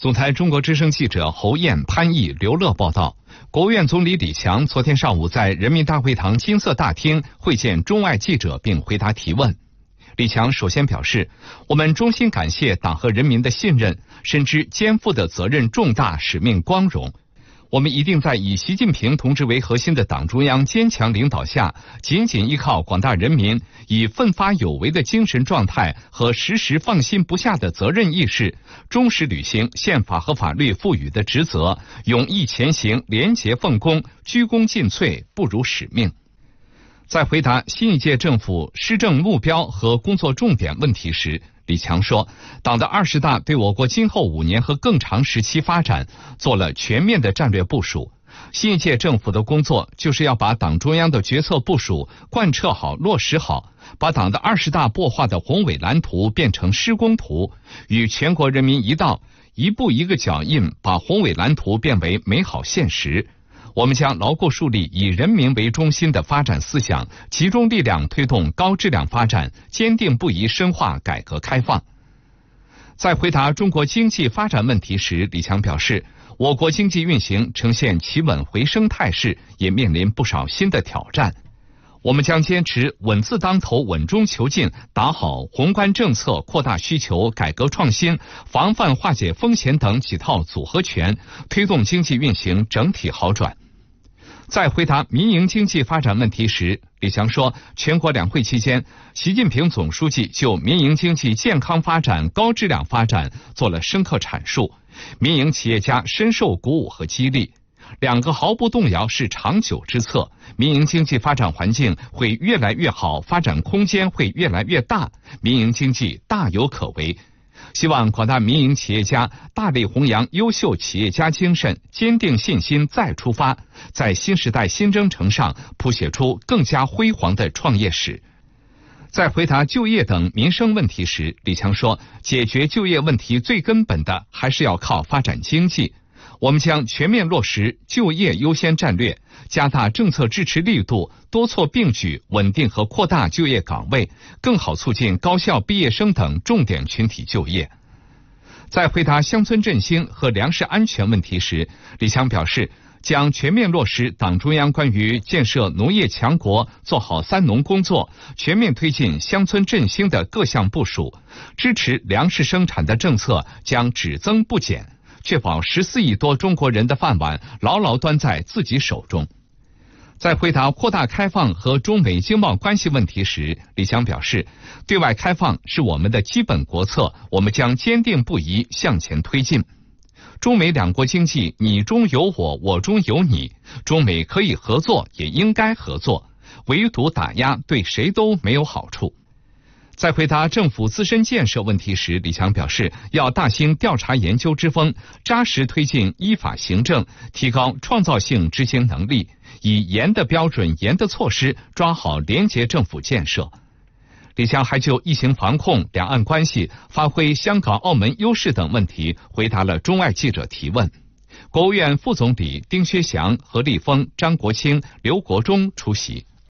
总台中国之声记者侯燕、潘毅、刘乐报道，国务院总理李强昨天上午在人民大会堂金色大厅会见中外记者并回答提问。李强首先表示，我们衷心感谢党和人民的信任，深知肩负的责任重大，使命光荣。我们一定在以习近平同志为核心的党中央坚强领导下，紧紧依靠广大人民，以奋发有为的精神状态和时时放心不下的责任意识，忠实履行宪法和法律赋予的职责，勇毅前行，廉洁奉公，鞠躬尽瘁，不辱使命。在回答新一届政府施政目标和工作重点问题时，李强说，党的20大对我国今后5年和更长时期发展做了全面的战略部署。新一届政府的工作就是要把党中央的决策部署贯彻好、落实好，把党的20大擘画的宏伟蓝图变成施工图，与全国人民一道，一步一个脚印，把宏伟蓝图变为美好现实。我们将牢固树立以人民为中心的发展思想，集中力量推动高质量发展，坚定不移深化改革开放。在回答中国经济发展问题时，李强表示，我国经济运行呈现企稳回升态势，也面临不少新的挑战。我们将坚持稳字当头、稳中求进，打好宏观政策、扩大需求、改革创新、防范化解风险等几套组合拳，推动经济运行整体好转。在回答民营经济发展问题时，李强说，全国两会期间，习近平总书记就民营经济健康发展、高质量发展做了深刻阐述，民营企业家深受鼓舞和激励。2个毫不动摇是长久之策，民营经济发展环境会越来越好，发展空间会越来越大，民营经济大有可为。希望广大民营企业家大力弘扬优秀企业家精神，坚定信心再出发，在新时代新征程上谱写出更加辉煌的创业史。在回答就业等民生问题时，李强说，解决就业问题最根本的还是要靠发展经济。我们将全面落实就业优先战略，加大政策支持力度，多措并举，稳定和扩大就业岗位，更好促进高校毕业生等重点群体就业。在回答乡村振兴和粮食安全问题时，李强表示，将全面落实党中央关于建设农业强国、做好3农工作，全面推进乡村振兴的各项部署，支持粮食生产的政策将只增不减，确保14亿多中国人的饭碗牢牢端在自己手中。在回答扩大开放和中美经贸关系问题时，李强表示，对外开放是我们的基本国策，我们将坚定不移向前推进。中美2国经济你中有我，我中有你，中美可以合作，也应该合作，围堵打压对谁都没有好处。在回答政府自身建设问题时，李强表示，要大兴调查研究之风，扎实推进依法行政，提高创造性执行能力，以严的标准、严的措施抓好廉洁政府建设。李强还就疫情防控、两岸关系、发挥香港、澳门优势等问题回答了中外记者提问。国务院副总理丁薛祥、何立峰、张国清、刘国中出席。